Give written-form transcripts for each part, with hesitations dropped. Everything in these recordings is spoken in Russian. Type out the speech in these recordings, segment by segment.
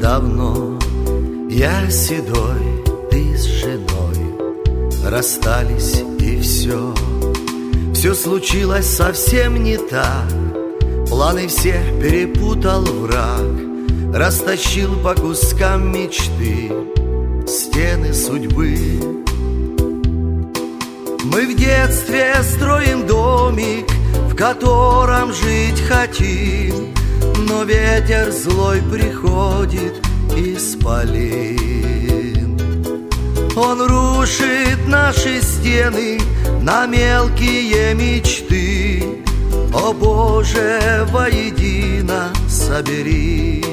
давно. Я седой, ты с женой, расстались и все. Все случилось совсем не так, планы все перепутал враг, растащил по кускам мечты стены судьбы. Мы в детстве строим домик, в котором жить хотим, но ветер злой приходит исполин. Он рушит наши стены на мелкие мечты. О Боже, воедино собери.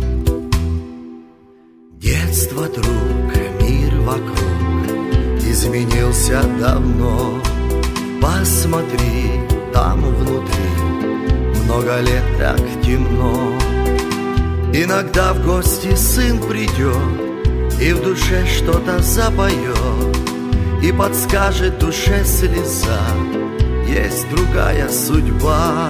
Детство, друг, мир вокруг изменился давно. Посмотри, там внутри много лет так темно. Иногда в гости сын придет и в душе что-то запоет, и подскажет душе слеза: есть другая судьба.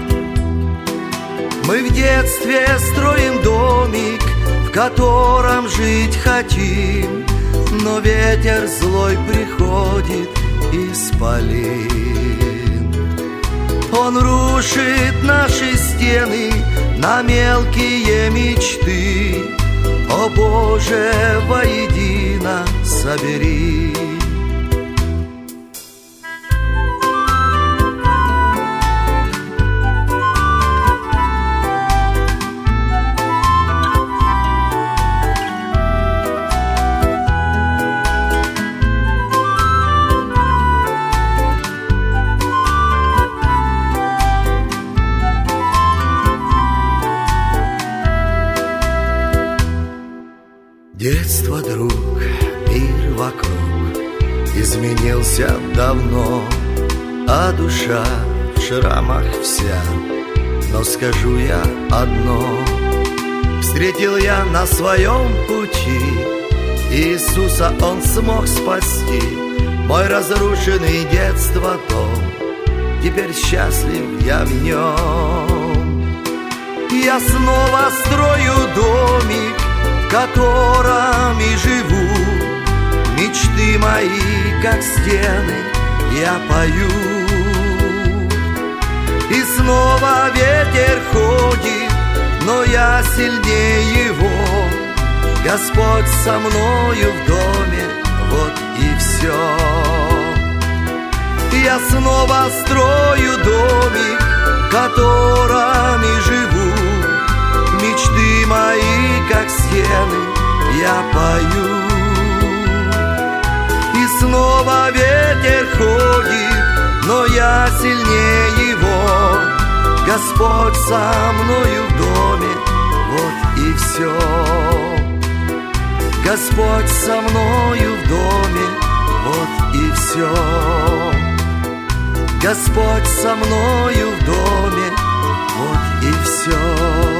Мы в детстве строим домик, в котором жить хотим, но ветер злой приходит исполин. Он рушит наши стены на мелкие мечты. О Боже, воедино собери. Детство, друг, мир вокруг изменился давно, а душа в шрамах вся. Но скажу я одно: встретил я на своем пути Иисуса, Он смог спасти мой разрушенный детство дом. Теперь счастлив я в нем. Я снова строю домик, в котором и живу. Мечты мои, как стены, я пою. И снова ветер ходит, но я сильнее его. Господь со мною в доме, вот и все. Я снова строю домик, в котором и живу. Мечты мои, как стены, я пою. И снова ветер ходит, но я сильнее его. Господь со мною в доме, вот и все. Господь со мною в доме, вот и все. Господь со мною в доме, вот и все.